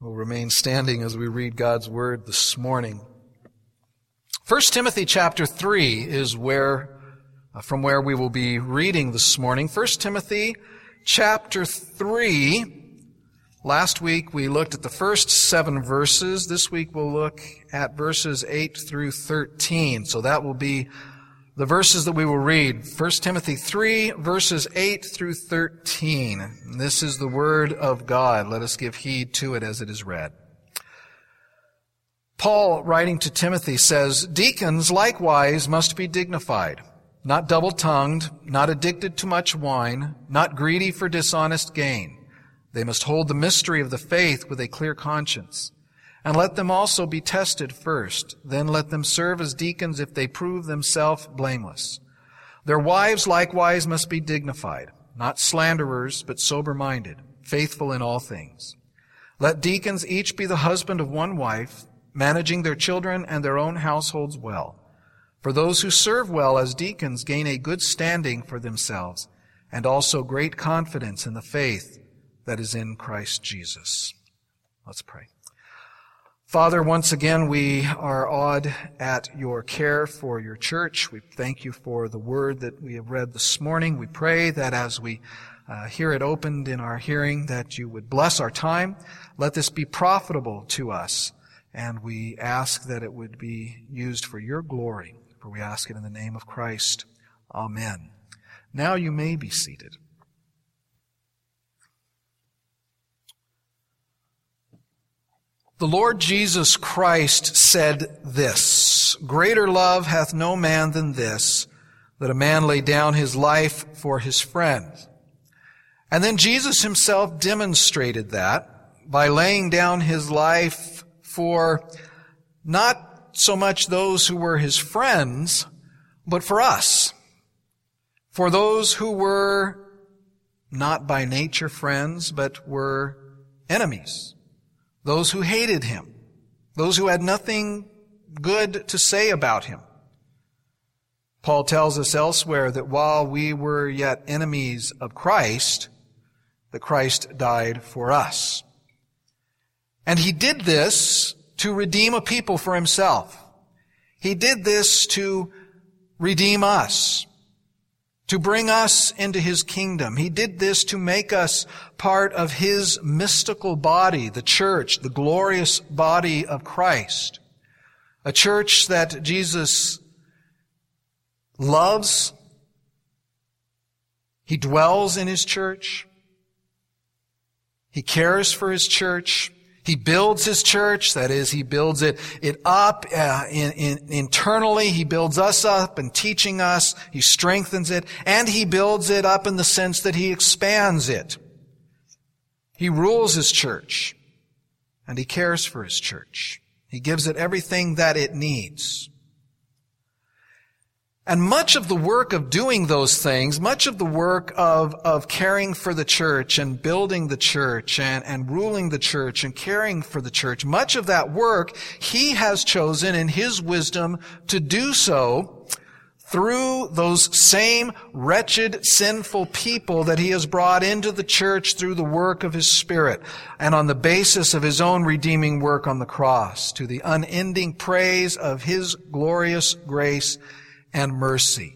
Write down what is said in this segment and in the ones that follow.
We'll remain standing as we read God's Word this morning. 1 Timothy chapter 3 is from where we will be reading this morning. 1 Timothy chapter 3. Last week we looked at the first 7 verses. This week we'll look at verses 8 through 13. So that will be the verses that we will read. 1 Timothy 3, verses 8 through 13. This is the Word of God. Let us give heed to it as it is read. Paul, writing to Timothy, says, "Deacons likewise must be dignified, not double-tongued, not addicted to much wine, not greedy for dishonest gain. They must hold the mystery of the faith with a clear conscience. And let them also be tested first. Then let them serve as deacons if they prove themselves blameless. Their wives likewise must be dignified, not slanderers, but sober-minded, faithful in all things. Let deacons each be the husband of one wife, managing their children and their own households well. For those who serve well as deacons gain a good standing for themselves, and also great confidence in the faith that is in Christ Jesus." Let's pray. Father, once again, we are awed at your care for your church. We thank you for the word that we have read this morning. We pray that as we hear it opened in our hearing, that you would bless our time. Let this be profitable to us, and we ask that it would be used for your glory. For we ask it in the name of Christ. Amen. Now you may be seated. The Lord Jesus Christ said this, "Greater love hath no man than this, that a man lay down his life for his friends." And then Jesus himself demonstrated that by laying down his life for not so much those who were his friends, but for us, for those who were not by nature friends, but were enemies. Those who hated him, those who had nothing good to say about him. Paul tells us elsewhere that while we were yet enemies of Christ, that Christ died for us. And he did this to redeem a people for himself. He did this to redeem us, to bring us into his kingdom. He did this to make us part of his mystical body, the church, the glorious body of Christ. A church that Jesus loves. He dwells in his church. He cares for his church. He builds his church, that is, he builds it up internally. He builds us up in teaching us. He strengthens it. And he builds it up in the sense that he expands it. He rules his church. And he cares for his church. He gives it everything that it needs. And much of the work of doing those things, much of the work of caring for the church and building the church and ruling the church and caring for the church, much of that work he has chosen in his wisdom to do so through those same wretched, sinful people that he has brought into the church through the work of his Spirit and on the basis of his own redeeming work on the cross, to the unending praise of his glorious grace and mercy.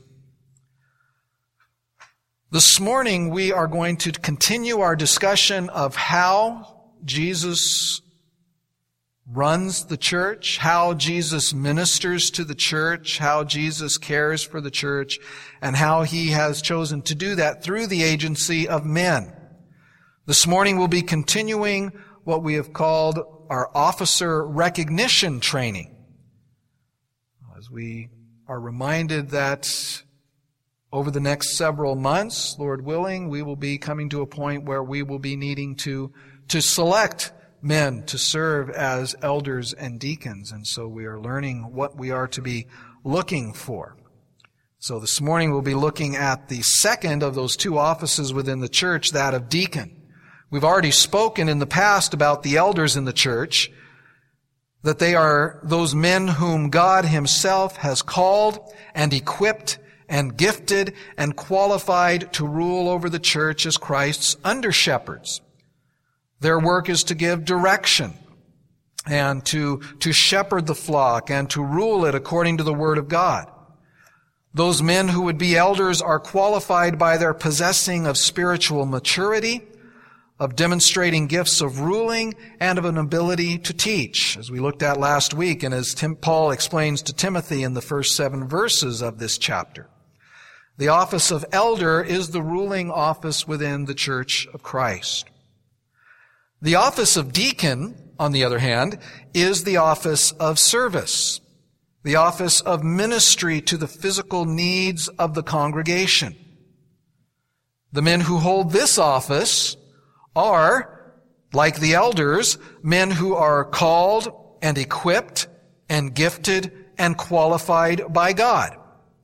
This morning we are going to continue our discussion of how Jesus runs the church, how Jesus ministers to the church, how Jesus cares for the church, and how he has chosen to do that through the agency of men. This morning we'll be continuing what we have called our officer recognition training. As we are reminded that over the next several months, Lord willing, we will be coming to a point where we will be needing to select men to serve as elders and deacons. And so we are learning what we are to be looking for. So this morning we'll be looking at the second of those 2 offices within the church, that of deacon. We've already spoken in the past about the elders in the church, that they are those men whom God himself has called and equipped and gifted and qualified to rule over the church as Christ's under-shepherds. Their work is to give direction and to shepherd the flock and to rule it according to the Word of God. Those men who would be elders are qualified by their possessing of spiritual maturity, of demonstrating gifts of ruling, and of an ability to teach, as we looked at last week and as Paul explains to Timothy in the first 7 verses of this chapter. The office of elder is the ruling office within the Church of Christ. The office of deacon, on the other hand, is the office of service, the office of ministry to the physical needs of the congregation. The men who hold this office are, like the elders, men who are called and equipped and gifted and qualified by God.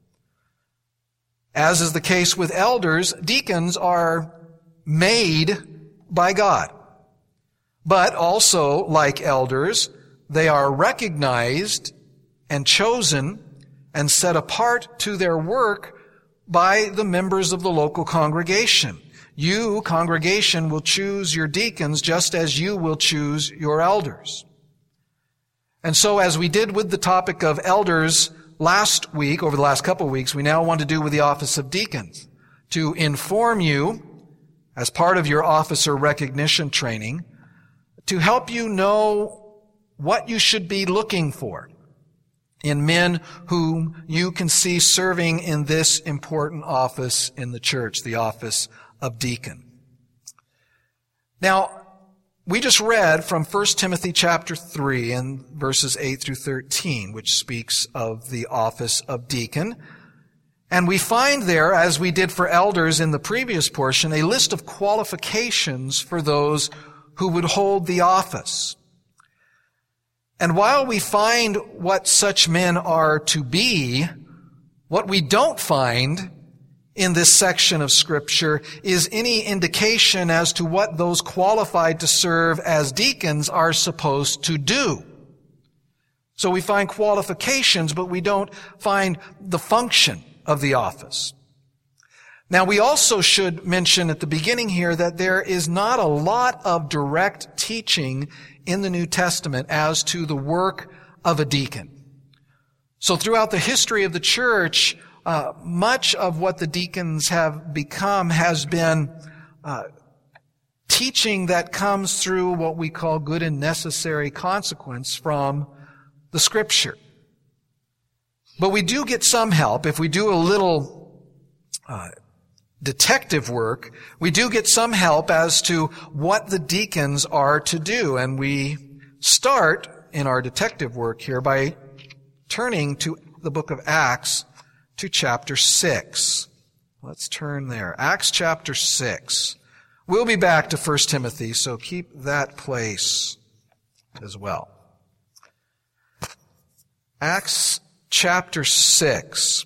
As is the case with elders, deacons are made by God. But also, like elders, they are recognized and chosen and set apart to their work by the members of the local congregation. You, congregation, will choose your deacons just as you will choose your elders. And so, as we did with the topic of elders last week, over the last couple of weeks, we now want to do with the office of deacons, to inform you, as part of your officer recognition training, to help you know what you should be looking for in men whom you can see serving in this important office in the church, the office of deacon. Now, we just read from 1 Timothy chapter 3 and verses 8 through 13, which speaks of the office of deacon. And we find there, as we did for elders in the previous portion, a list of qualifications for those who would hold the office. And while we find what such men are to be, what we don't find in this section of Scripture is any indication as to what those qualified to serve as deacons are supposed to do. So we find qualifications, but we don't find the function of the office. Now, we also should mention at the beginning here that there is not a lot of direct teaching in the New Testament as to the work of a deacon. So throughout the history of the church, much of what the deacons have become has been teaching that comes through what we call good and necessary consequence from the Scripture. But we do get some help. If we do a little detective work, we do get some help as to what the deacons are to do. And we start in our detective work here by turning to the book of Acts, to chapter 6. Let's turn there. Acts chapter 6. We'll be back to 1 Timothy, so keep that place as well. Acts chapter 6.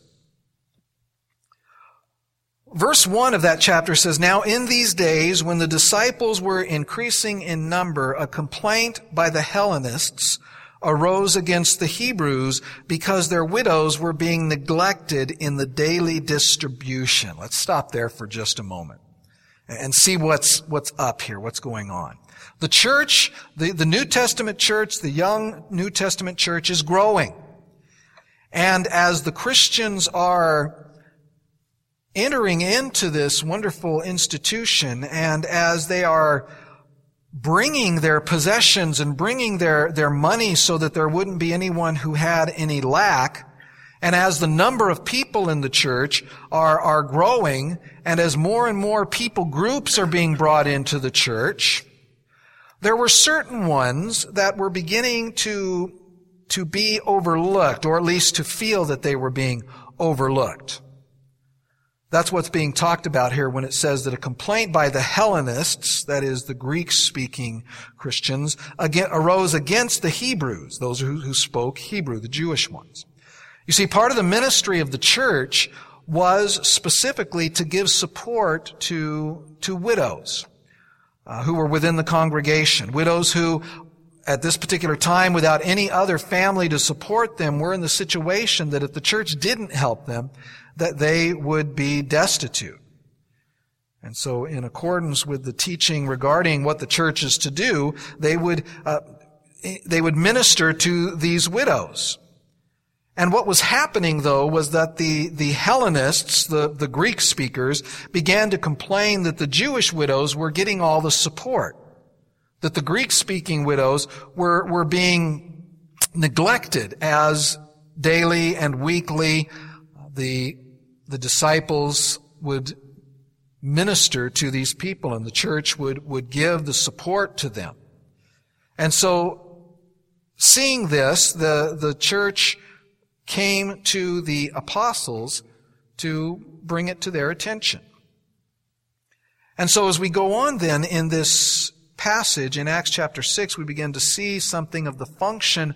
Verse 1 of that chapter says, "Now in these days, when the disciples were increasing in number, a complaint by the Hellenists arose against the Hebrews because their widows were being neglected in the daily distribution." Let's stop there for just a moment and see what's up here, what's going on. The church, the New Testament church, the young New Testament church is growing. And as the Christians are entering into this wonderful institution, and as they are bringing their possessions and bringing their money so that there wouldn't be anyone who had any lack, and as the number of people in the church are growing, and as more and more people groups are being brought into the church, there were certain ones that were beginning to be overlooked, or at least to feel that they were being overlooked. That's what's being talked about here when it says that a complaint by the Hellenists, that is the Greek-speaking Christians, arose against the Hebrews, those who spoke Hebrew, the Jewish ones. You see, part of the ministry of the church was specifically to give support to widows who were within the congregation. Widows who, at this particular time, without any other family to support them, were in the situation that if the church didn't help them, that they would be destitute. And so in accordance with the teaching regarding what the church is to do, they would minister to these widows. And what was happening, though, was that the Hellenists, the Greek speakers, began to complain that the Jewish widows were getting all the support, that the Greek-speaking widows were being neglected as daily and weekly the disciples would minister to these people, and the church would give the support to them. And so, seeing this, the church came to the apostles to bring it to their attention. And so as we go on then in this passage in Acts chapter 6, we begin to see something of the function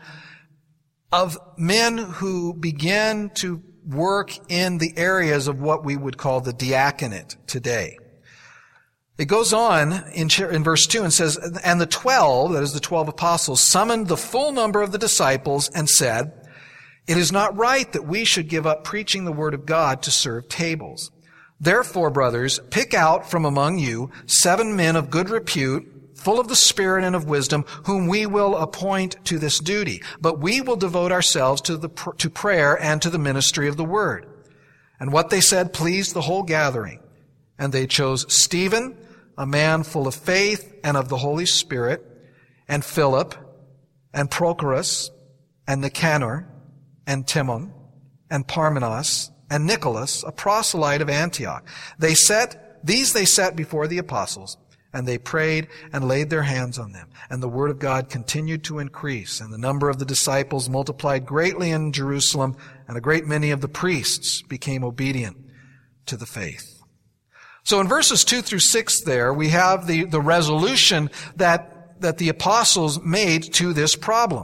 of men who begin to work in the areas of what we would call the diaconate today. It goes on in verse 2 and says, "And the 12, that is the 12 apostles, summoned the full number of the disciples and said, 'It is not right that we should give up preaching the word of God to serve tables. Therefore, brothers, pick out from among you 7 men of good repute, full of the Spirit and of wisdom, whom we will appoint to this duty. But we will devote ourselves to prayer and to the ministry of the word.' And what they said pleased the whole gathering. And they chose Stephen, a man full of faith and of the Holy Spirit, and Philip, and Prochorus, and Nicanor, and Timon, and Parmenas, and Nicholas, a proselyte of Antioch. These they set before the apostles, and they prayed and laid their hands on them. And the word of God continued to increase, and the number of the disciples multiplied greatly in Jerusalem, and a great many of the priests became obedient to the faith." So in verses 2 through 6 there, we have the resolution that the apostles made to this problem.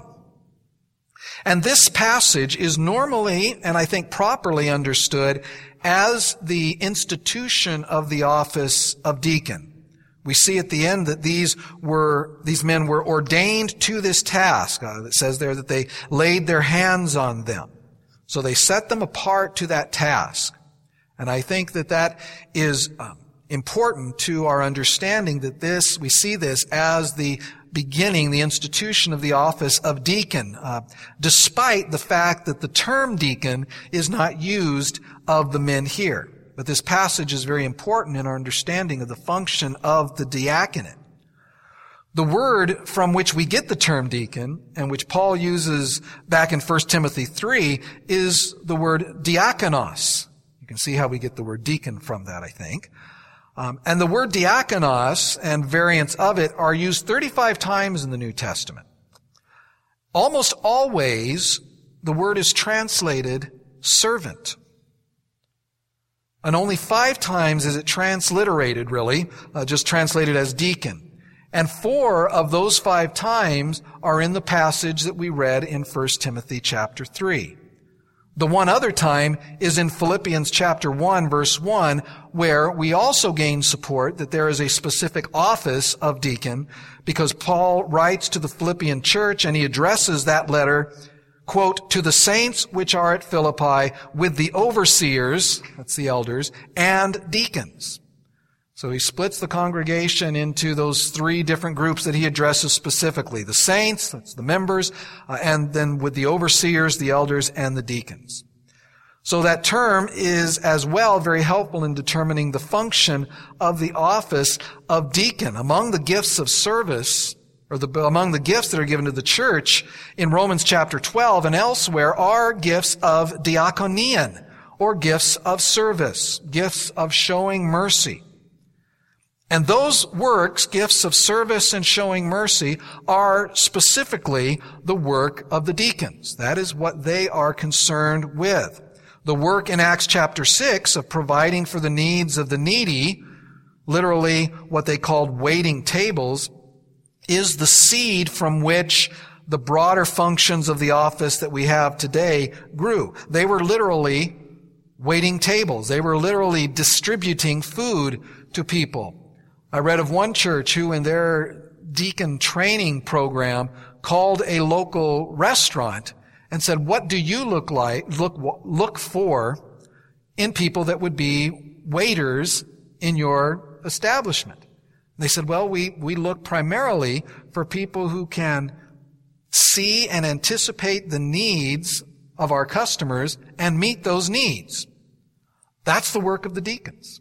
And this passage is normally, and I think properly understood, as the institution of the office of deacon. We see at the end that these men were ordained to this task. It says there that they laid their hands on them. So they set them apart to that task. And I think that is important to our understanding that we see this as the beginning, the institution of the office of deacon, despite the fact that the term deacon is not used of the men here. But this passage is very important in our understanding of the function of the diaconate. The word from which we get the term deacon, and which Paul uses back in 1 Timothy 3, is the word diakonos. You can see how we get the word deacon from that, I think. And the word diakonos and variants of it are used 35 times in the New Testament. Almost always, the word is translated servant. And only 5 times is it transliterated, really, just translated as deacon. And 4 of those 5 times are in the passage that we read in 1 Timothy chapter 3. The one other time is in Philippians chapter 1, verse 1, where we also gain support that there is a specific office of deacon, because Paul writes to the Philippian church and he addresses that letter, quote, "to the saints which are at Philippi with the overseers," that's the elders, "and deacons." So he splits the congregation into those 3 different groups that he addresses specifically. The saints, that's the members, and then with the overseers, the elders, and the deacons. So that term is as well very helpful in determining the function of the office of deacon. Among the gifts of service, or among the gifts that are given to the church in Romans chapter 12 and elsewhere, are gifts of diakonian, or gifts of service, gifts of showing mercy. And those works, gifts of service and showing mercy, are specifically the work of the deacons. That is what they are concerned with. The work in Acts chapter 6 of providing for the needs of the needy, literally what they called waiting tables, is the seed from which the broader functions of the office that we have today grew. They were literally waiting tables. They were literally distributing food to people. I read of one church who in their deacon training program called a local restaurant and said, "What do you look for in people that would be waiters in your establishment? They said, well, we look primarily for people who can see and anticipate the needs of our customers and meet those needs. That's the work of the deacons.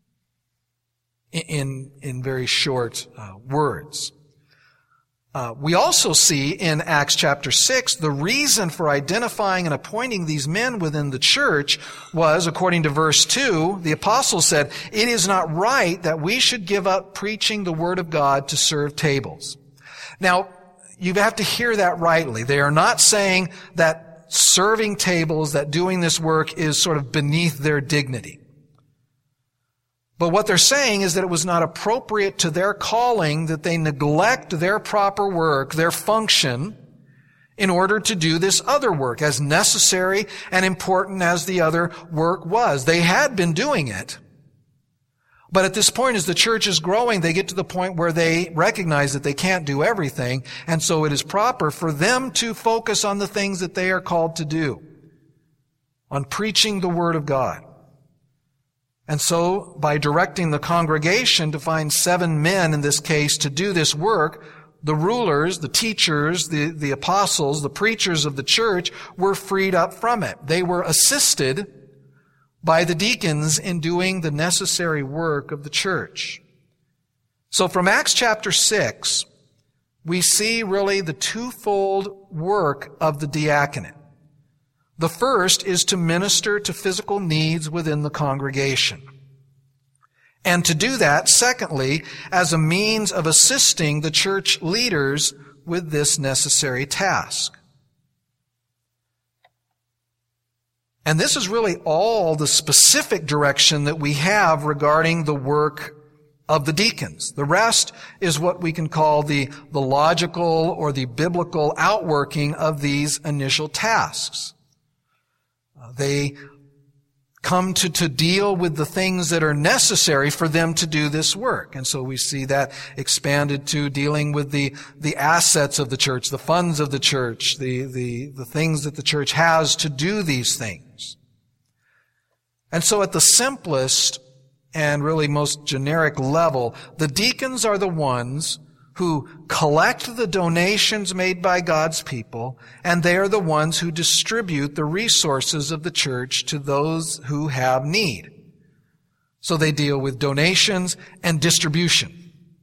In very short words. We also see in Acts chapter 6, the reason for identifying and appointing these men within the church was, according to verse 2, the apostle said, "It is not right that we should give up preaching the word of God to serve tables." Now, you have to hear that rightly. They are not saying that serving tables, that doing this work is sort of beneath their dignity. But what they're saying is that it was not appropriate to their calling that they neglect their proper work, their function, in order to do this other work, as necessary and important as the other work was. They had been doing it. But at this point, as the church is growing, they get to the point where they recognize that they can't do everything, and so it is proper for them to focus on the things that they are called to do, on preaching the Word of God. And so, by directing the congregation to find 7 men in this case to do this work, the rulers, the teachers, the apostles, the preachers of the church were freed up from it. They were assisted by the deacons in doing the necessary work of the church. So from Acts chapter 6, we see really the twofold work of the diaconate. The first is to minister to physical needs within the congregation. And to do that, secondly, as a means of assisting the church leaders with this necessary task. And this is really all the specific direction that we have regarding the work of the deacons. The rest is what we can call the logical or the biblical outworking of these initial tasks. They come to deal with the things that are necessary for them to do this work. And so we see that expanded to dealing with the assets of the church, the funds of the church, the things that the church has to do these things. And so at the simplest and really most generic level, the deacons are the ones who collect the donations made by God's people, and they are the ones who distribute the resources of the church to those who have need. So they deal with donations and distribution.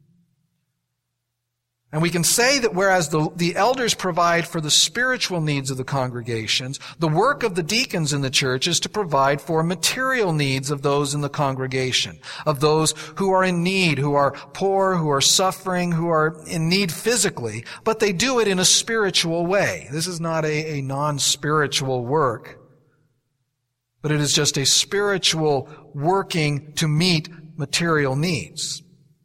And we can say that whereas the elders provide for the spiritual needs of the congregations, the work of the deacons in the church is to provide for material needs of those in the congregation, of those who are in need, who are poor, who are suffering, who are in need physically, but they do it in a spiritual way. This is not a non-spiritual work, but it is just a spiritual working to meet material needs.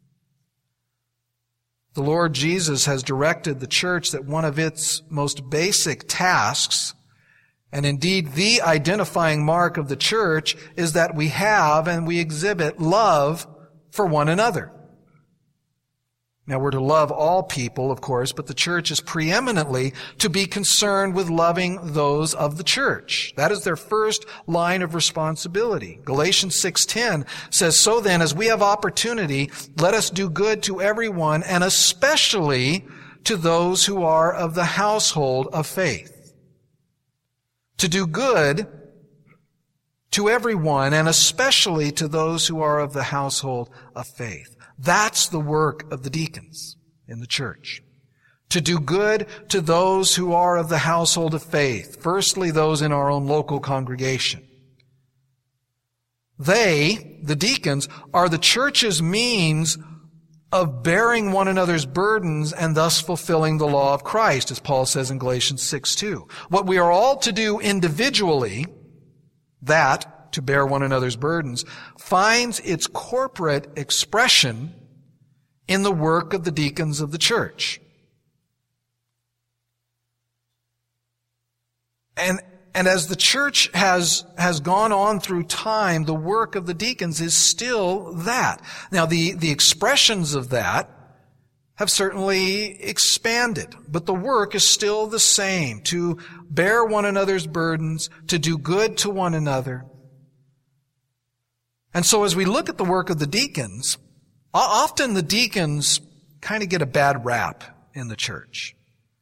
The Lord Jesus has directed the church that one of its most basic tasks, and indeed the identifying mark of the church, is that we have and we exhibit love for one another. Now, we're to love all people, of course, but the church is preeminently to be concerned with loving those of the church. That is their first line of responsibility. Galatians 6:10 says, "So then, as we have opportunity, let us do good to everyone, and especially to those who are of the household of faith." To do good to everyone, and especially to those who are of the household of faith. That's the work of the deacons in the church. To do good to those who are of the household of faith. Firstly, those in our own local congregation. They, the deacons, are the church's means of bearing one another's burdens and thus fulfilling the law of Christ, as Paul says in Galatians 6:2. What we are all to do individually, that, to bear one another's burdens, finds its corporate expression in the work of the deacons of the church. And as the church has gone on through time, the work of the deacons is still that. Now, the expressions of that have certainly expanded, but the work is still the same: to bear one another's burdens, to do good to one another. And so as we look at the work of the deacons, Often the deacons kind of get a bad rap in the church.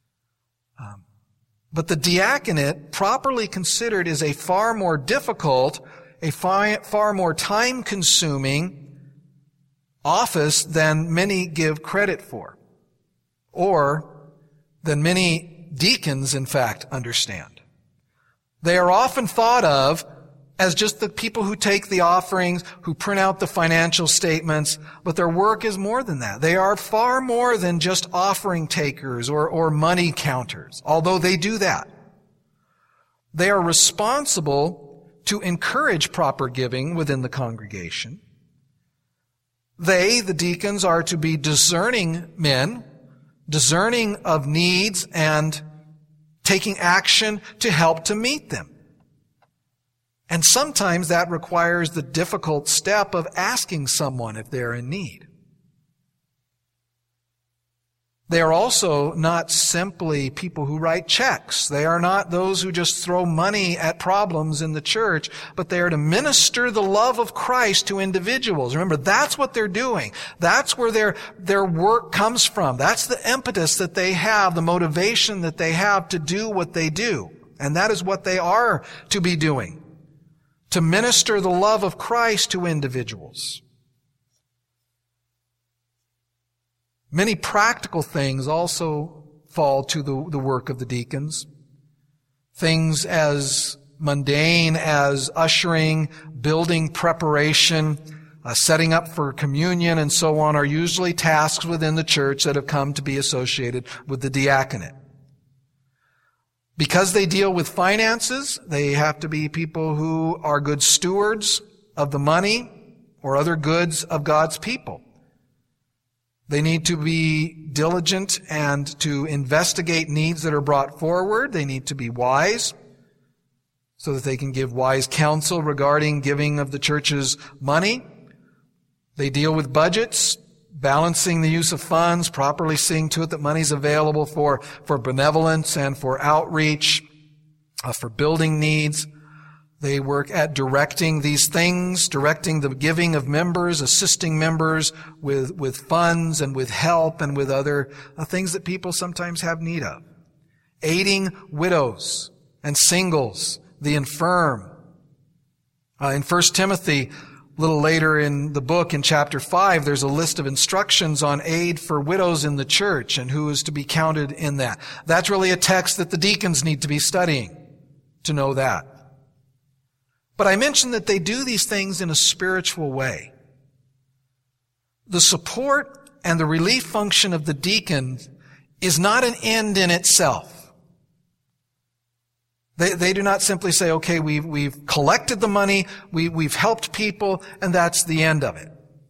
But the diaconate, properly considered, is a far more difficult, a far more time-consuming office than many give credit for, or than many deacons, in fact, understand. They are often thought of as just the people who take the offerings, who print out the financial statements, but their work is more than that. They are far more than just offering takers or money counters, although they do that. They are responsible to encourage proper giving within the congregation. They, the deacons, are to be discerning men, discerning of needs and taking action to help to meet them. And sometimes that requires the difficult step of asking someone if they're in need. They are also not simply people who write checks. They are not those who just throw money at problems in the church, but they are to minister the love of Christ to individuals. Remember, that's what they're doing. That's where their work comes from. That's the impetus that they have, the motivation that they have to do what they do. And that is what they are to be doing. To minister the love of Christ to individuals. Many practical things also fall to the work of the deacons. Things as mundane as ushering, building preparation, setting up for communion, and so on are usually tasks within the church that have come to be associated with the diaconate. Because they deal with finances, they have to be people who are good stewards of the money or other goods of God's people. They need to be diligent and to investigate needs that are brought forward. They need to be wise so that they can give wise counsel regarding giving of the church's money. They deal with budgets, balancing the use of funds, properly seeing to it that money is available for benevolence and for outreach, for building needs. They work at directing these things, directing the giving of members, assisting members with funds and with help and with other things that people sometimes have need of. Aiding widows and singles, the infirm. In 1 Timothy, a little later in the book, in chapter 5, there's a list of instructions on aid for widows in the church and who is to be counted in that. That's really a text that the deacons need to be studying to know that. But I mentioned that they do these things in a spiritual way. The support and the relief function of the deacon is not an end in itself. They do not simply say, okay, we've collected the money, we've helped people, and that's the end of it.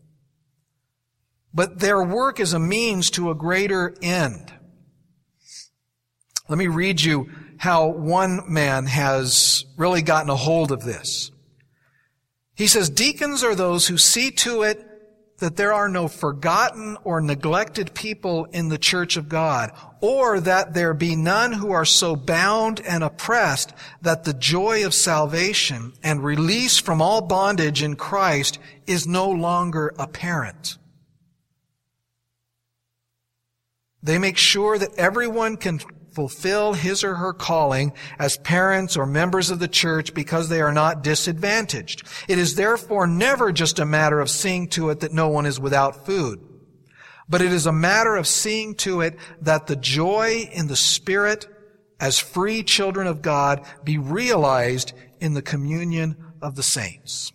But their work is a means to a greater end. Let me read you how one man has really gotten a hold of this. He says, deacons are those who see to it that there are no forgotten or neglected people in the church of God, or that there be none who are so bound and oppressed that the joy of salvation and release from all bondage in Christ is no longer apparent. They make sure that everyone can fulfill his or her calling as parents or members of the church because they are not disadvantaged. It is therefore never just a matter of seeing to it that no one is without food, but it is a matter of seeing to it that the joy in the Spirit as free children of God be realized in the communion of the saints.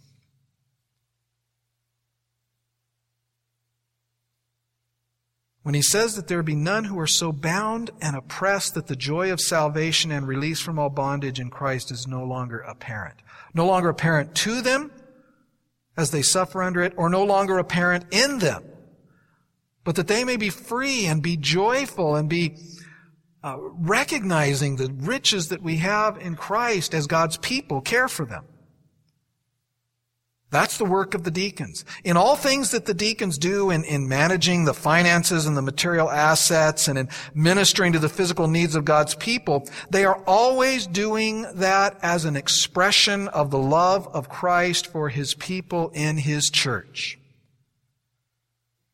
When he says that there be none who are so bound and oppressed that the joy of salvation and release from all bondage in Christ is no longer apparent. No longer apparent to them as they suffer under it, or no longer apparent in them, but that they may be free and be joyful and be recognizing the riches that we have in Christ as God's people care for them. That's the work of the deacons. In all things that the deacons do in managing the finances and the material assets and in ministering to the physical needs of God's people, they are always doing that as an expression of the love of Christ for His people in His church.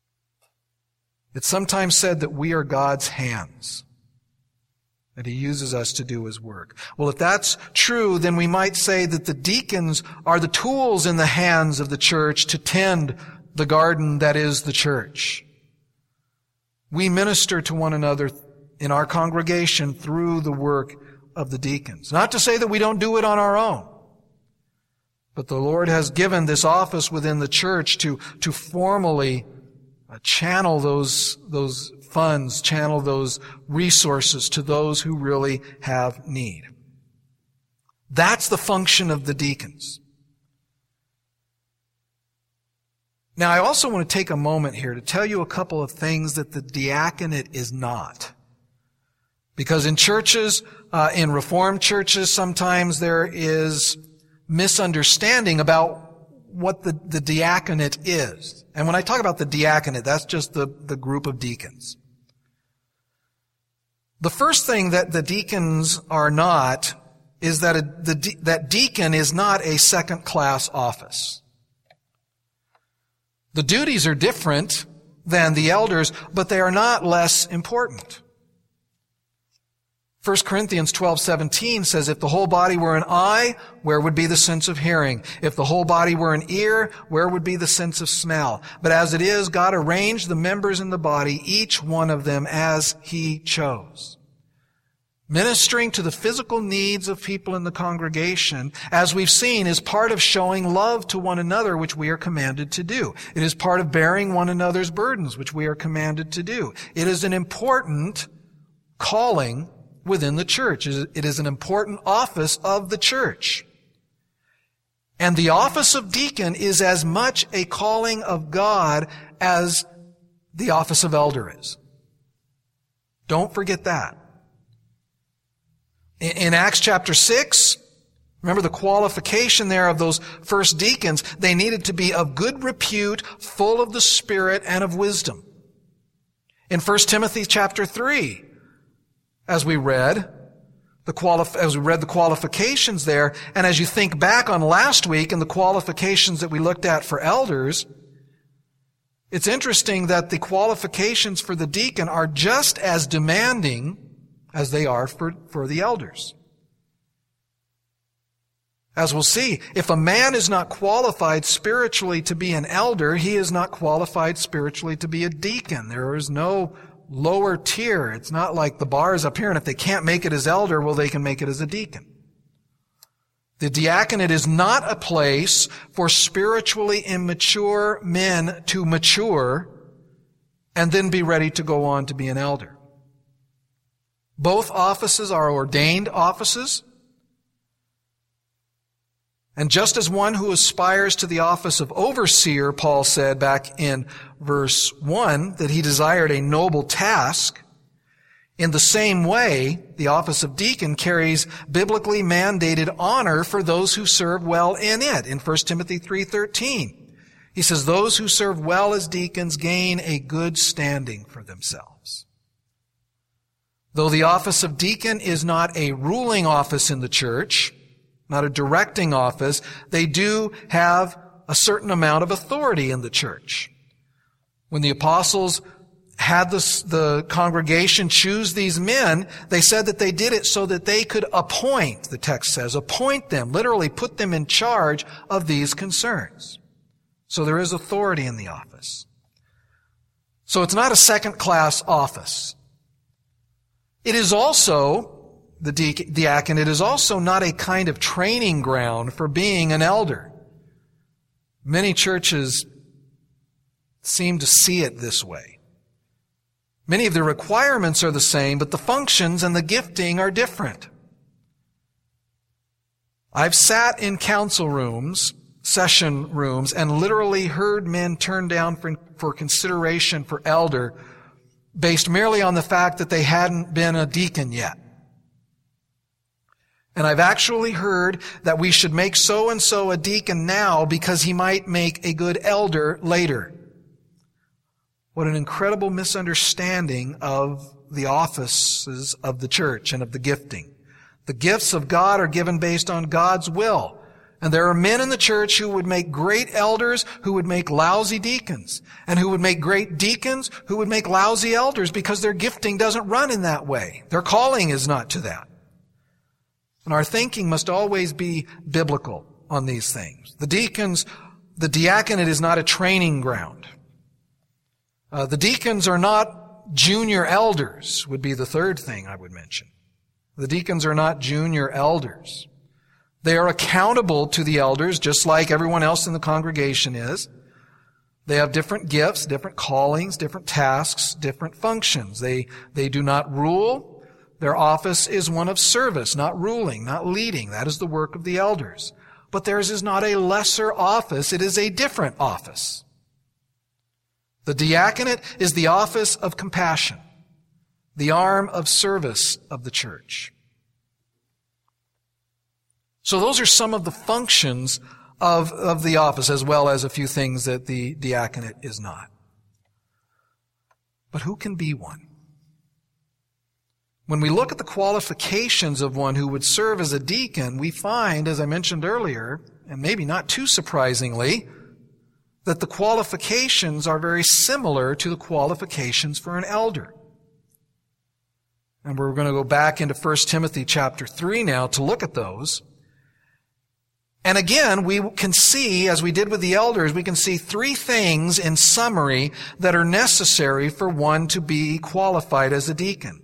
It's sometimes said that we are God's hands, that He uses us to do His work. Well, if that's true, then we might say that the deacons are the tools in the hands of the church to tend the garden that is the church. We minister to one another in our congregation through the work of the deacons. Not to say that we don't do it on our own, but the Lord has given this office within the church to formally channel those funds, channel those resources to those who really have need. That's the function of the deacons. Now, I also want to take a moment here to tell you a couple of things that the diaconate is not. Because in churches, in Reformed churches, sometimes there is misunderstanding about what the diaconate is. And when I talk about the diaconate, that's just the group of deacons. The first thing that the deacons are not is that deacon is not a second-class office. The duties are different than the elders, but they are not less important. 1 Corinthians 12:17 says, if the whole body were an eye, where would be the sense of hearing? If the whole body were an ear, where would be the sense of smell? But as it is, God arranged the members in the body, each one of them as He chose. Ministering to the physical needs of people in the congregation, as we've seen, is part of showing love to one another, which we are commanded to do. It is part of bearing one another's burdens, which we are commanded to do. It is an important calling within the church. It is an important office of the church. And the office of deacon is as much a calling of God as the office of elder is. Don't forget that. In Acts chapter 6, remember the qualification there of those first deacons. They needed to be of good repute, full of the Spirit and of wisdom. In 1 Timothy chapter 3, as we read the qualifications there, and as you think back on last week and the qualifications that we looked at for elders, it's interesting that the qualifications for the deacon are just as demanding as they are for the elders. As we'll see, if a man is not qualified spiritually to be an elder, he is not qualified spiritually to be a deacon. There is no lower tier. It's not like the bar is up here, and if they can't make it as elder, well, they can make it as a deacon. The diaconate is not a place for spiritually immature men to mature and then be ready to go on to be an elder. Both offices are ordained offices. And just as one who aspires to the office of overseer, Paul said back in verse 1, that he desired a noble task, in the same way, the office of deacon carries biblically mandated honor for those who serve well in it. In 1 Timothy 3:13, he says, those who serve well as deacons gain a good standing for themselves. Though the office of deacon is not a ruling office in the church, not a directing office, they do have a certain amount of authority in the church. When the apostles had the congregation choose these men, they said that they did it so that they could appoint, the text says, appoint them, literally put them in charge of these concerns. So there is authority in the office. So it's not a second-class office. It is also, the diaconate is also not a kind of training ground for being an elder. Many churches seem to see it this way. Many of the requirements are the same, but the functions and the gifting are different. I've sat in council rooms, session rooms, and literally heard men turn down for consideration for elder based merely on the fact that they hadn't been a deacon yet. And I've actually heard that we should make so-and-so a deacon now because he might make a good elder later. What an incredible misunderstanding of the offices of the church and of the gifting. The gifts of God are given based on God's will. And there are men in the church who would make great elders who would make lousy deacons, and who would make great deacons who would make lousy elders because their gifting doesn't run in that way. Their calling is not to that. And our thinking must always be biblical on these things. The diaconate is not a training ground. The deacons are not junior elders, would be the third thing I would mention. The deacons are not junior elders. They are accountable to the elders, just like everyone else in the congregation is. They have different gifts, different callings, different tasks, different functions. They do not rule. Their office is one of service, not ruling, not leading. That is the work of the elders. But theirs is not a lesser office. It is a different office. The diaconate is the office of compassion, the arm of service of the church. So those are some of the functions of the office, as well as a few things that the diaconate is not. But who can be one? When we look at the qualifications of one who would serve as a deacon, we find, as I mentioned earlier, and maybe not too surprisingly, that the qualifications are very similar to the qualifications for an elder. And we're going to go back into 1 Timothy chapter 3 now to look at those. And again, we can see, as we did with the elders, we can see three things in summary that are necessary for one to be qualified as a deacon.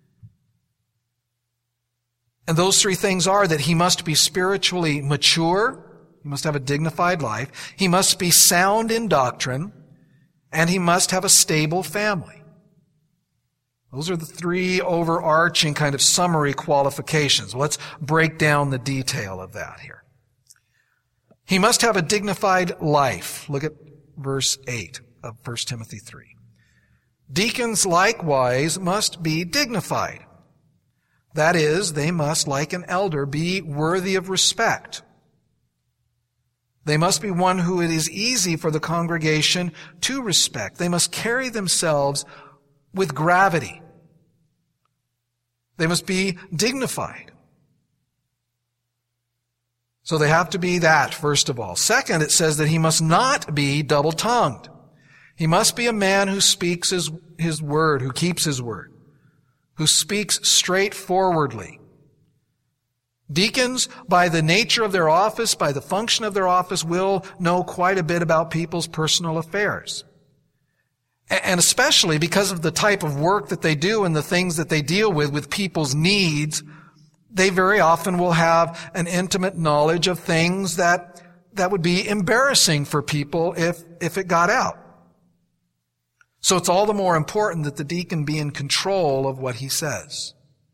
And those three things are that he must be spiritually mature, he must have a dignified life, he must be sound in doctrine, and he must have a stable family. Those are the three overarching kind of summary qualifications. Let's break down the detail of that here. He must have a dignified life. Look at verse 8 of 1 Timothy 3. Deacons likewise must be dignified. That is, they must, like an elder, be worthy of respect. They must be one who it is easy for the congregation to respect. They must carry themselves with gravity. They must be dignified. So they have to be that, first of all. Second, it says that he must not be double-tongued. He must be a man who speaks his word, who keeps his word, who speaks straightforwardly. Deacons, by the nature of their office, by the function of their office, will know quite a bit about people's personal affairs. And especially because of the type of work that they do and the things that they deal with people's needs, they very often will have an intimate knowledge of things that would be embarrassing for people if it got out. So it's all the more important that the deacon be in control of what he says.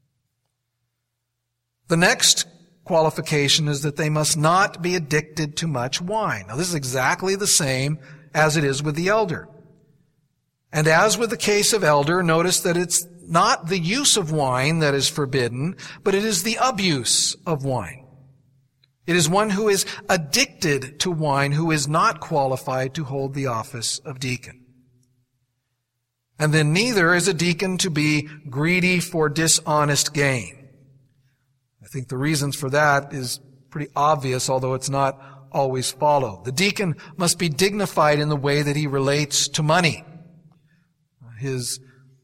The next qualification is that they must not be addicted to much wine. Now, this is exactly the same as it is with the elder. And as with the case of elder, notice that it's not the use of wine that is forbidden, but it is the abuse of wine. It is one who is addicted to wine who is not qualified to hold the office of deacon. And then neither is a deacon to be greedy for dishonest gain. I think the reasons for that is pretty obvious, although it's not always followed. The deacon must be dignified in the way that he relates to money. His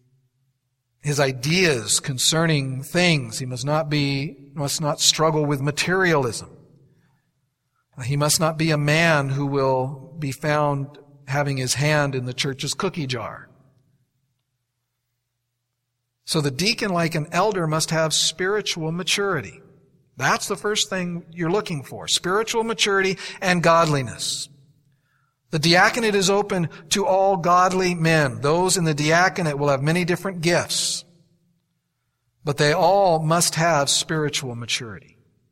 ideas concerning things. He must not struggle with materialism. He must not be a man who will be found having his hand in the church's cookie jar. So the deacon, like an elder, must have spiritual maturity. That's the first thing you're looking for. Spiritual maturity and godliness. The diaconate is open to all godly men. Those in the diaconate will have many different gifts, but they all must have spiritual maturity.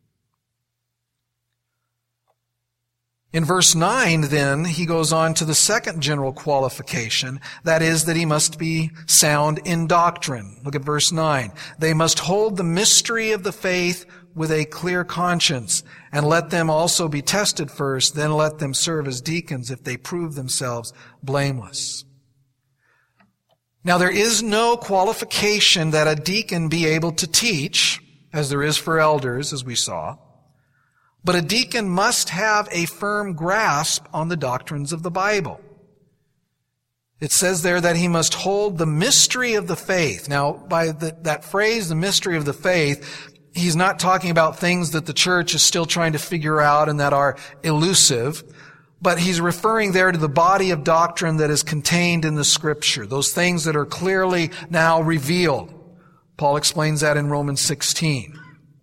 In verse 9, then, he goes on to the second general qualification, that is, that he must be sound in doctrine. Look at verse 9. They must hold the mystery of the faith with a clear conscience, and let them also be tested first, then let them serve as deacons if they prove themselves blameless. Now, there is no qualification that a deacon be able to teach, as there is for elders, as we saw. But a deacon must have a firm grasp on the doctrines of the Bible. It says there that he must hold the mystery of the faith. Now, by that phrase, the mystery of the faith, he's not talking about things that the church is still trying to figure out and that are elusive, but he's referring there to the body of doctrine that is contained in the Scripture, those things that are clearly now revealed. Paul explains that in Romans 16.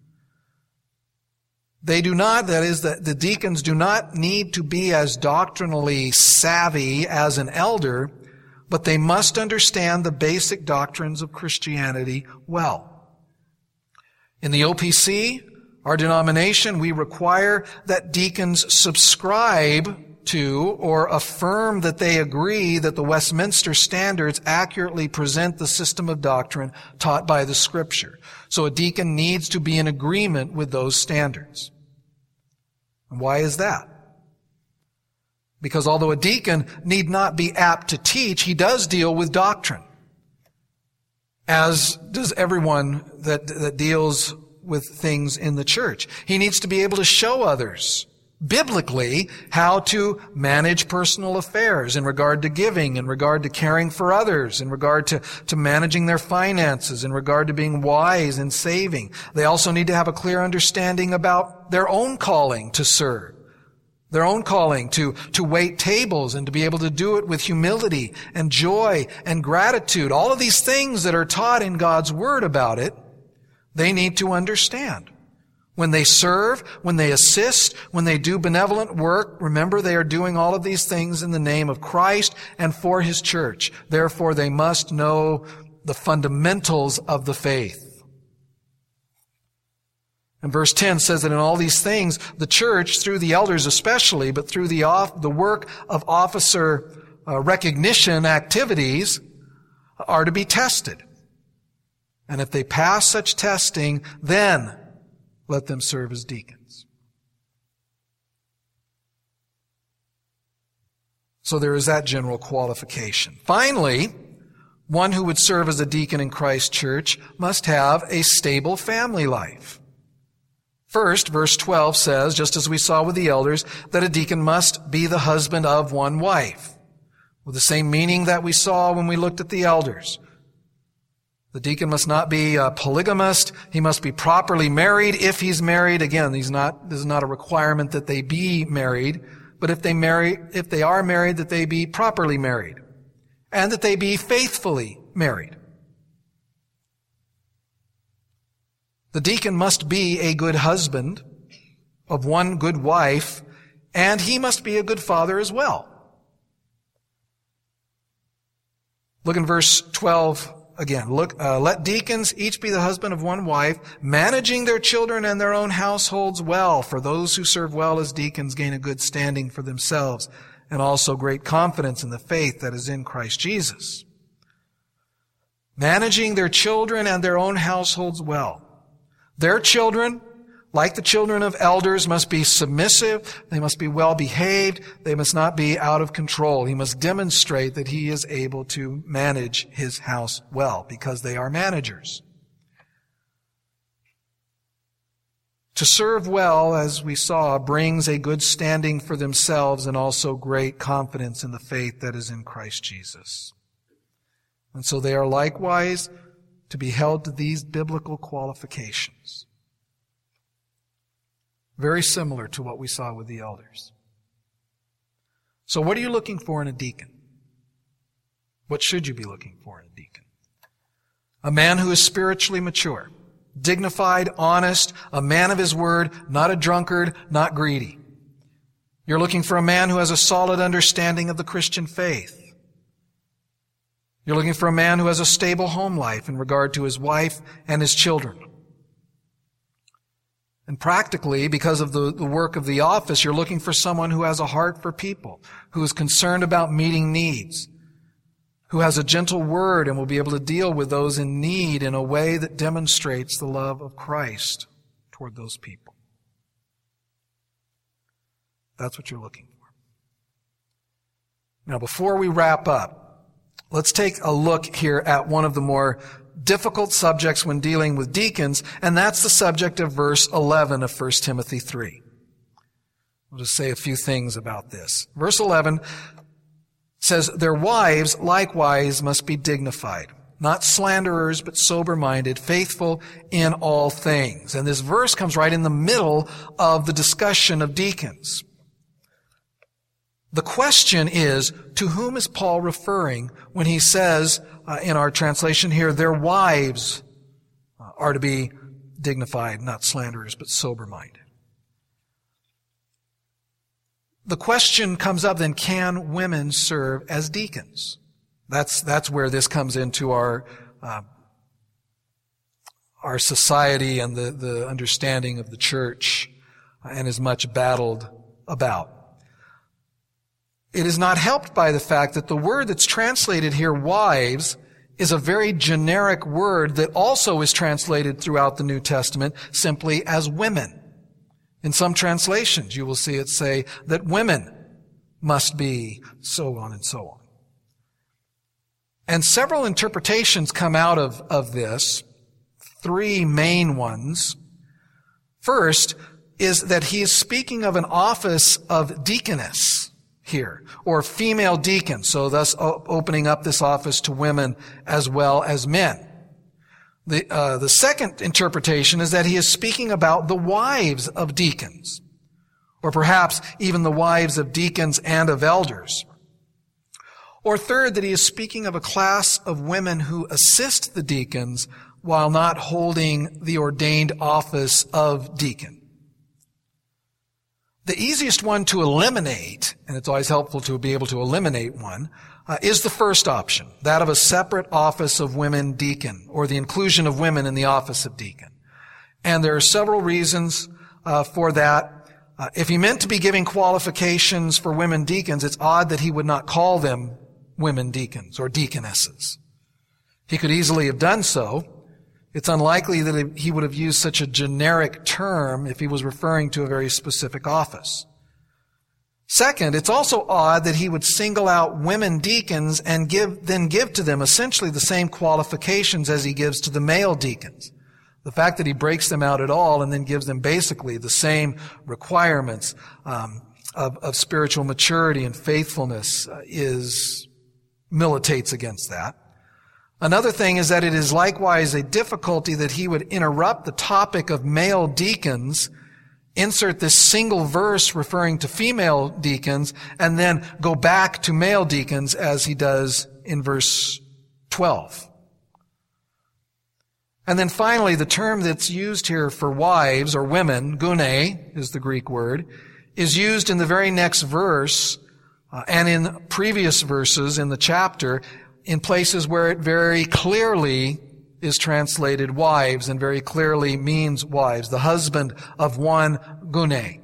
The deacons do not need to be as doctrinally savvy as an elder, but they must understand the basic doctrines of Christianity well. In the OPC, our denomination, we require that deacons subscribe to or affirm that they agree that the Westminster Standards accurately present the system of doctrine taught by the Scripture. So a deacon needs to be in agreement with those standards. And why is that? Because although a deacon need not be apt to teach, he does deal with doctrine, as does everyone that deals with things in the church. He needs to be able to show others biblically how to manage personal affairs in regard to giving, in regard to caring for others, in regard to managing their finances, in regard to being wise and saving. They also need to have a clear understanding about their own calling to serve, their own calling to wait tables and to be able to do it with humility and joy and gratitude. All of these things that are taught in God's Word about it, they need to understand. When they serve, when they assist, when they do benevolent work, remember they are doing all of these things in the name of Christ and for His church. Therefore, they must know the fundamentals of the faith. And verse 10 says that in all these things, the church, through the elders especially, but through the work of officer recognition activities, are to be tested. And if they pass such testing, then let them serve as deacons. So there is that general qualification. Finally, one who would serve as a deacon in Christ's church must have a stable family life. First, verse 12 says, just as we saw with the elders, that a deacon must be the husband of one wife, with the same meaning that we saw when we looked at the elders. The deacon must not be a polygamist. He must be properly married if he's married. Again, this is not a requirement that they be married, but if they are married, that they be properly married, and that they be faithfully married. The deacon must be a good husband of one good wife, and he must be a good father as well. Look in verse 12 again. Let deacons each be the husband of one wife, managing their children and their own households well. For those who serve well as deacons gain a good standing for themselves, and also great confidence in the faith that is in Christ Jesus. Managing their children and their own households well. Their children, like the children of elders, must be submissive. They must be well behaved. They must not be out of control. He must demonstrate that he is able to manage his house well, because they are managers. To serve well, as we saw, brings a good standing for themselves and also great confidence in the faith that is in Christ Jesus. And so they are likewise to be held to these biblical qualifications. Very similar to what we saw with the elders. So what are you looking for in a deacon? What should you be looking for in a deacon? A man who is spiritually mature, dignified, honest, a man of his word, not a drunkard, not greedy. You're looking for a man who has a solid understanding of the Christian faith. You're looking for a man who has a stable home life in regard to his wife and his children. And practically, because of the work of the office, you're looking for someone who has a heart for people, who is concerned about meeting needs, who has a gentle word and will be able to deal with those in need in a way that demonstrates the love of Christ toward those people. That's what you're looking for. Now, before we wrap up, let's take a look here at one of the more difficult subjects when dealing with deacons, and that's the subject of verse 11 of 1 Timothy 3. I'll just say a few things about this. Verse 11 says, their wives likewise must be dignified, not slanderers, but sober-minded, faithful in all things. And this verse comes right in the middle of the discussion of deacons. The question is, to whom is Paul referring when he says, in our translation here, their wives are to be dignified, not slanderers, but sober-minded? The question comes up then, can women serve as deacons? That's where this comes into our society and the understanding of the church and is much battled about. It is not helped by the fact that the word that's translated here, wives, is a very generic word that also is translated throughout the New Testament simply as women. In some translations, you will see it say that women must be so on and so on. And several interpretations come out of this, three main ones. First is that he is speaking of an office of deaconess here, or female deacon, so thus opening up this office to women as well as men. The second interpretation is that he is speaking about the wives of deacons, or perhaps even the wives of deacons and of elders. Or third, that he is speaking of a class of women who assist the deacons while not holding the ordained office of deacon. The easiest one to eliminate, and it's always helpful to be able to eliminate one, is the first option, that of a separate office of women deacon, or the inclusion of women in the office of deacon. And there are several reasons for that. If he meant to be giving qualifications for women deacons, it's odd that he would not call them women deacons or deaconesses. He could easily have done so. It's unlikely that he would have used such a generic term if he was referring to a very specific office. Second, it's also odd that he would single out women deacons and then give to them essentially the same qualifications as he gives to the male deacons. The fact that he breaks them out at all and then gives them basically the same requirements of spiritual maturity and faithfulness militates against that. Another thing is that it is likewise a difficulty that he would interrupt the topic of male deacons, insert this single verse referring to female deacons, and then go back to male deacons as he does in verse 12. And then finally, the term that's used here for wives or women, gune is the Greek word, is used in the very next verse and in previous verses in the chapter in places where it very clearly is translated wives and very clearly means wives, the husband of one gune.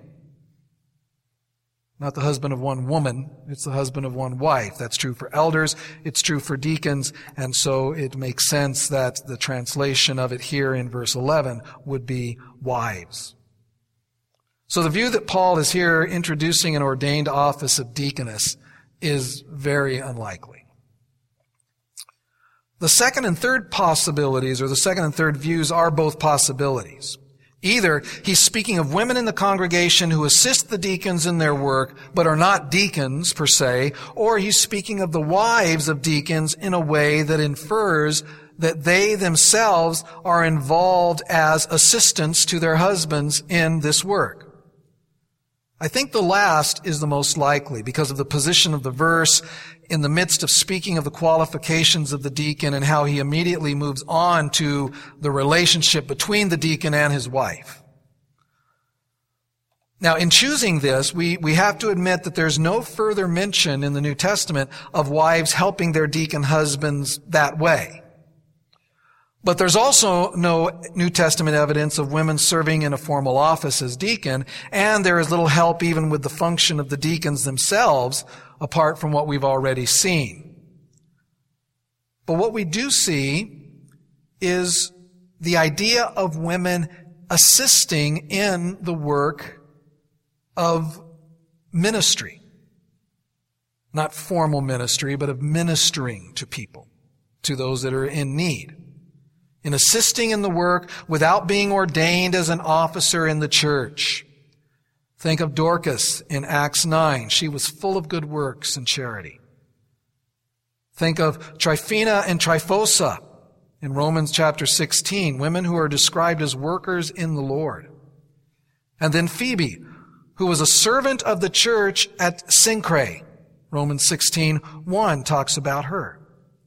Not the husband of one woman, it's the husband of one wife. That's true for elders, it's true for deacons, and so it makes sense that the translation of it here in verse 11 would be wives. So the view that Paul is here introducing an ordained office of deaconess is very unlikely. The second and third possibilities, or the second and third views, are both possibilities. Either he's speaking of women in the congregation who assist the deacons in their work, but are not deacons per se, or he's speaking of the wives of deacons in a way that infers that they themselves are involved as assistants to their husbands in this work. I think the last is the most likely because of the position of the verse in the midst of speaking of the qualifications of the deacon and how he immediately moves on to the relationship between the deacon and his wife. Now, in choosing this, we have to admit that there's no further mention in the New Testament of wives helping their deacon husbands that way. But there's also no New Testament evidence of women serving in a formal office as deacon, and there is little help even with the function of the deacons themselves, apart from what we've already seen. But what we do see is the idea of women assisting in the work of ministry. Not formal ministry, but of ministering to people, to those that are in need. In assisting in the work without being ordained as an officer in the church. Think of Dorcas in Acts 9. She was full of good works and charity. Think of Tryphena and Tryphosa in Romans chapter 16, women who are described as workers in the Lord. And then Phoebe, who was a servant of the church at Cenchreae. Romans 16:1 talks about her.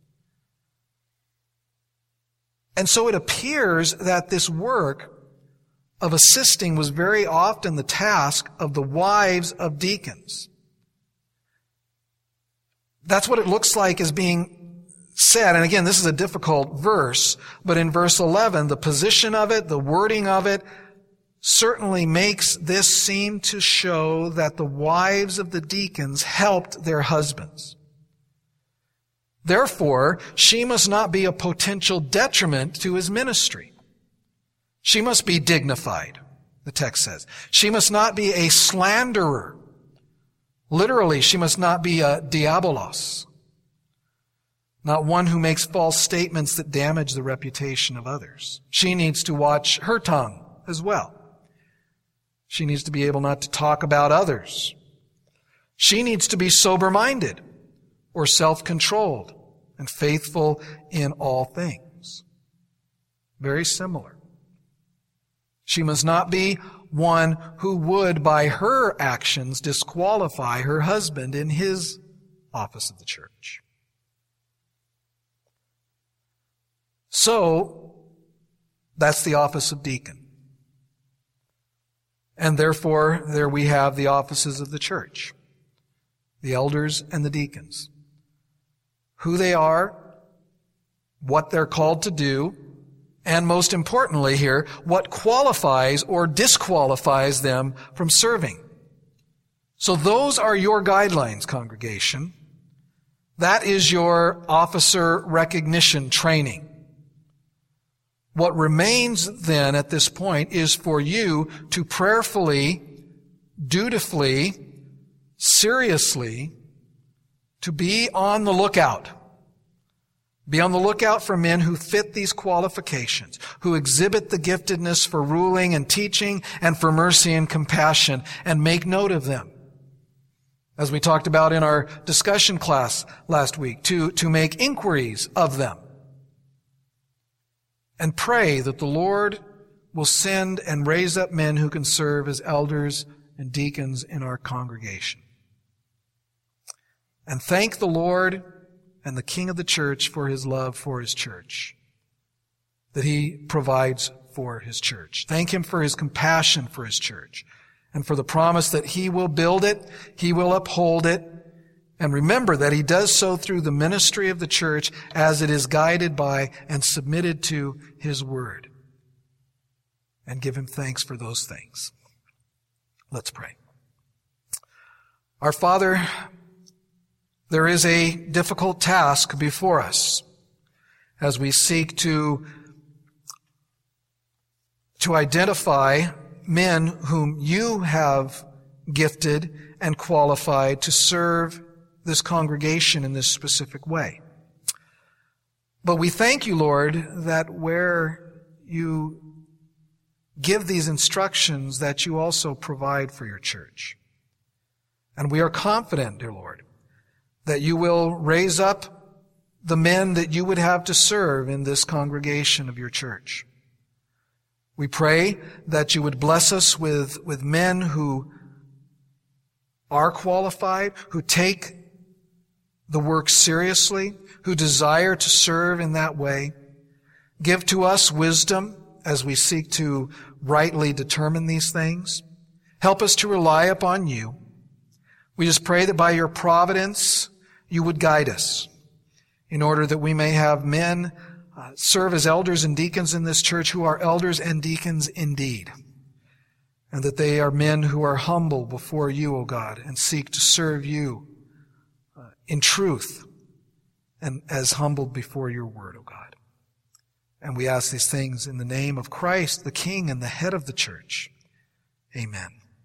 And so it appears that this work of assisting was very often the task of the wives of deacons. That's what it looks like is being said. And again, this is a difficult verse, but in verse 11, the position of it, the wording of it, certainly makes this seem to show that the wives of the deacons helped their husbands. Therefore, she must not be a potential detriment to his ministry. She must be dignified, the text says. She must not be a slanderer. Literally, she must not be a diabolos, not one who makes false statements that damage the reputation of others. She needs to watch her tongue as well. She needs to be able not to talk about others. She needs to be sober-minded or self-controlled and faithful in all things. Very similar. She must not be one who would, by her actions, disqualify her husband in his office of the church. So, that's the office of deacon. And therefore, there we have the offices of the church, the elders and the deacons. Who they are, what they're called to do, and most importantly here, what qualifies or disqualifies them from serving. So those are your guidelines, congregation. That is your officer recognition training. What remains then at this point is for you to prayerfully, dutifully, seriously, to be on the lookout. Be on the lookout for men who fit these qualifications, who exhibit the giftedness for ruling and teaching and for mercy and compassion, and make note of them. As we talked about in our discussion class last week, to make inquiries of them. And pray that the Lord will send and raise up men who can serve as elders and deacons in our congregation. And thank the Lord and the King of the church for His love for His church, that He provides for His church. Thank Him for His compassion for His church, and for the promise that He will build it, He will uphold it, and remember that He does so through the ministry of the church as it is guided by and submitted to His Word. And give Him thanks for those things. Let's pray. Our Father, there is a difficult task before us as we seek to identify men whom You have gifted and qualified to serve this congregation in this specific way. But we thank You, Lord, that where You give these instructions, that You also provide for Your church. And we are confident, dear Lord, that You will raise up the men that You would have to serve in this congregation of Your church. We pray that You would bless us with men who are qualified, who take the work seriously, who desire to serve in that way. Give to us wisdom as we seek to rightly determine these things. Help us to rely upon You. We just pray that by Your providence, You would guide us in order that we may have men serve as elders and deacons in this church who are elders and deacons indeed. And that they are men who are humble before You, O God, and seek to serve You in truth and as humbled before Your Word, O God. And we ask these things in the name of Christ, the King and the head of the church. Amen.